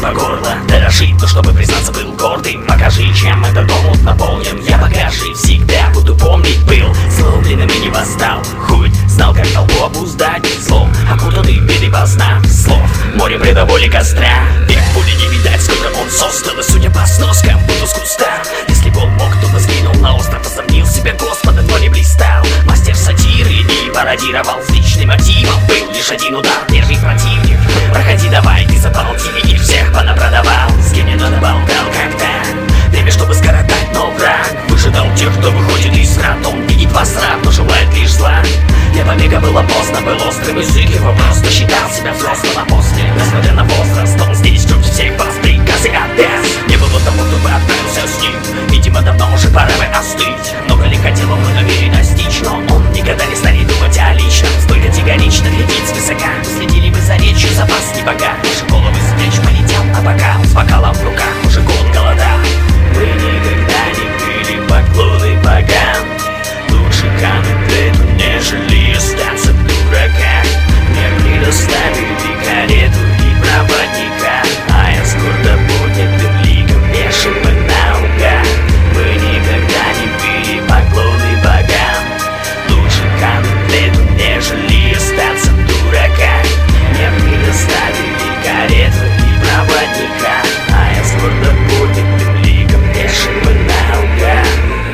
по горло дорожит, но чтобы признаться был гордым. Покажи, чем этот омут наполнен. Я покажи, всегда буду помнить. Был сломленным и не восстал. Хоть знал, как толпу обуздать. Злом окутанный беды во снах слов. Море бреда, боли, костра. Век пули не видать, сколько он создал. И судя по сноскам, буду с куста. Если бы он мог, то бы сгинул на остров. Посомнил себя Господа, но не блистал. Мастер сатиры и пародировал с личным мотивом. Был лишь один удар, первый противник. Проходи давай, ты запал и всех понапродавал. С кем не надо болтал как-то. Время, чтобы скоротать, но враг выжидал тех, кто выходит из врат. Он видит вас раб, но желает лишь зла. Для побега было поздно, был острым язык его просто считал себя взрослым. А после, несмотря на возраст, он здесь чуть всех вас приказы отдаст. Не было того, кто бы отправился с ним. Видимо, давно уже пора бы остыть. Много ли хотел он намерен достичь, но он никогда не станет думать о личном. Столь категорично глядеть свысока. Следили бы за речью, запас не богат. Наши головы с плеч полетел на бокал. С бокалом в руках уже год голодал. Вы никогда не были поклоны богам. Лучше кануть лету, нежели остаться в дураках. Мне предоставили карету и проводника, а я с гордо поднятым ликом вешаю наугад. Вы никогда не были поклоны богам. Лучше кануть лету, нежели остаться в дураках. Мне предоставили карету и проводника, а я с гордо поднятым ликом вешаю наугад.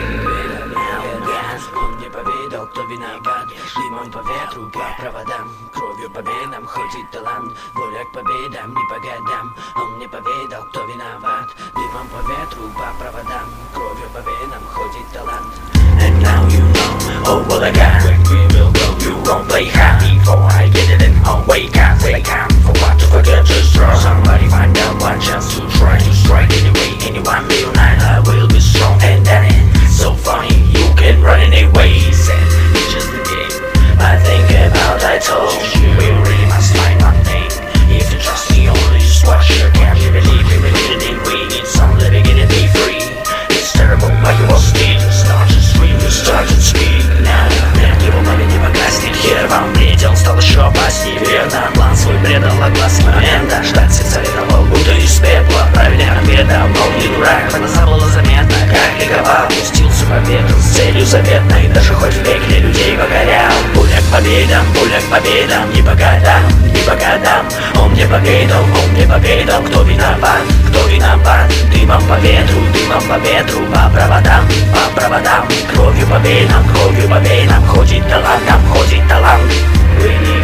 Он не поведал, кто виноват. Дымом по ветру, по проводам, кровью по венам ходит талант. Воля к победам, не по годам. Он не поведал, кто виноват. Дымом по ветру, по проводам, кровью по венам ходит талант. And now you know, oh what I got. When we will go, you won't play hard. Before I get it in, oh wake up. For what to forget, just draw. Somebody find out one chance to try to strike anyway. Anyone will not, I will be strong. And then it's so funny, you can run anyways. And it's just a game I think about. I told you, we really must find one thing. If you trust me, only just watch your game. You believe in it, we need some living in it, be free. It's terrible, but you will speak. Start to scream, you start to speak. Now, его маме не погаснет. Хер вам предел, стал еще опаснее. Верно, план свой предал, огласный момента. Ждать советовал, будто из пепла. Правильно ответом, мол, не дурак. Глаза было заметно, как ликовал. Пустился по ветру с целью заветной. Даже хоть в пекле людей покорял. Пуля к победам, не по годам, не по годам. Он не поведал, кто виноват, кто виноват. Дымом по ветру, по проводам, кровью по венам, ходит талант, ходит талант.